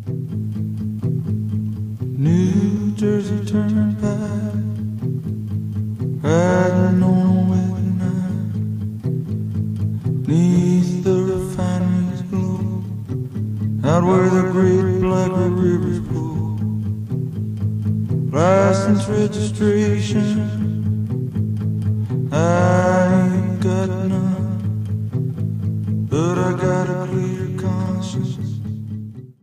New Jersey Turnpike, riding on a wet night, 'neath the refinery's glow, out where the great black rivers flow. License registration,